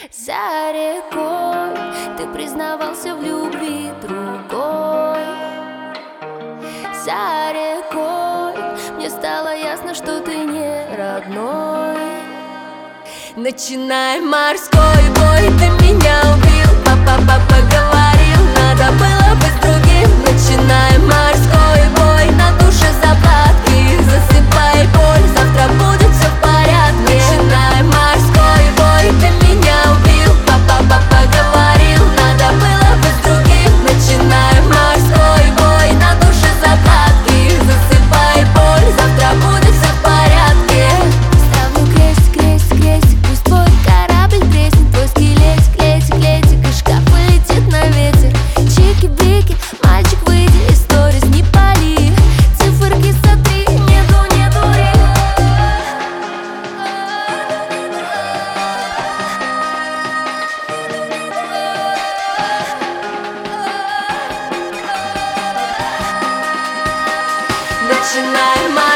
За рекой ты признавался в любви другой. За рекой мне стало ясно, что ты не родной. Начинай морской бой, ты меня убил. Папа говорил, надо было быть другим. Начинай морской бой, на душе заплатки. Засыпай боль, завтра будет все в порядке. Начинай морской бой, ты меня убил. Папа говорил, надо было быть другим. Начинай морской бой, на душе заплатки. Засыпай боль, завтра будет все в порядке. Ставлю крестик, крестик, крестик, пусть твой корабль треснет. Твой скелетик, летик, летик, и шкаф полетит на ветер. Чики-брики, мальчик, выйди из сторис, не пали. Циферки сотри, не дури. Начинай